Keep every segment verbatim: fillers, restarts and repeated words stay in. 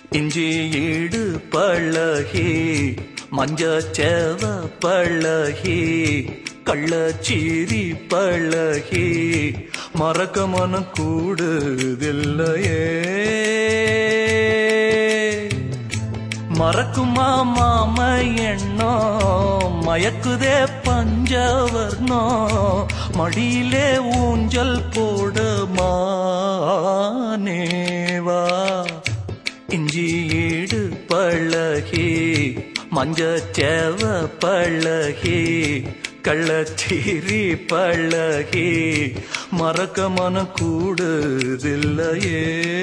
இஞ்சி ஈடு பழகி மஞ்சச்சேவ பழகி கள்ளச்சீரி பழகி மறக்க மனம் கூடுதில்லையே. மறக்குமா மாம எண்ணோ மயக்குதே பஞ்சவர்ணோ மடியிலே ஊஞ்சல் போடுமா நேவா. இஞ்சி ஈடு பழகி மஞ்சச்சேவ பழகி கள்ளச்சீரி பழகி மறக்க மனம் கூடுதில்லையே.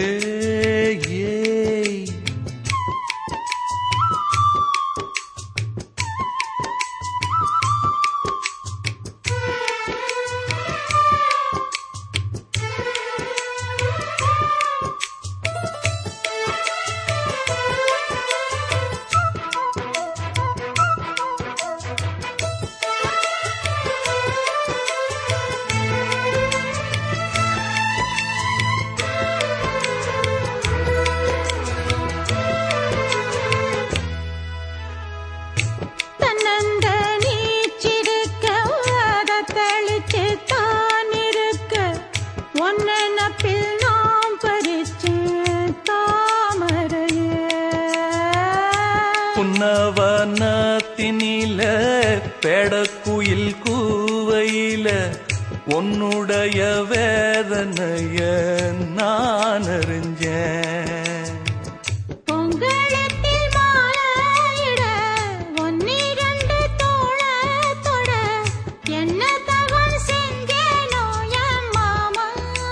புன்னவனத்தினில பெடக்குயில் கூவையில உன்னுடைய வேதனைய நான் அறிஞ்சேன். பொங்கலத்தில் மாலையிட ஒன்னிரண்டு தோள தொட என்ன தவம் செஞ்சேனோ என் மாமா.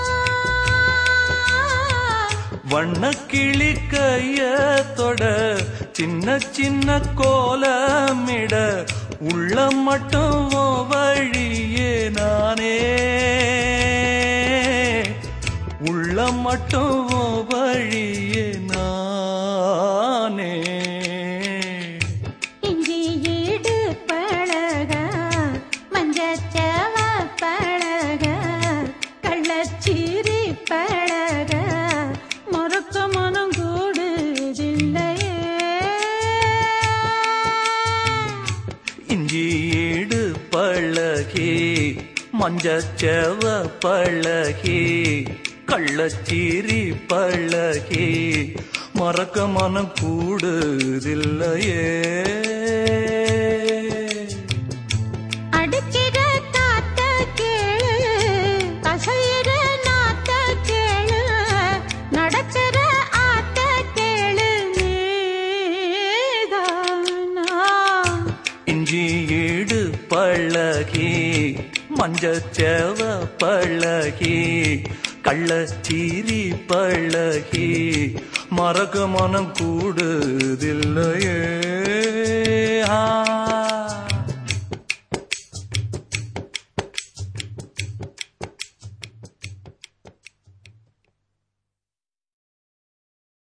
வண்ணக்கிளி கைய தொட சின்ன சின்ன கோலமிட உள்ள மட்டும் வழியே நானே உள்ள மட்டும் வழியே நானே. இஞ்சி ஈடு பழக மஞ்சச்சேவ பழக கள்ளச்சீரி பழக மறக்க மனம் கூடுதில்லையே. இஞ்சி ஈடு பழகி மஞ்சச்சேவ பழகி கள்ளச்சீரி பழகி மறக்க மனம் கூடுதில்லையே. அடிக்கிற காத்த கேளு அசையிற நாத்த கேளு நடக்கிற ஆத்த கேளு நீதானா. இஞ்சி ஈடு பழகி மஞ்சச்சேவ பழகி கள்ளச்சீரி பழகி மறக்க மனம் கூடுதில்லையே.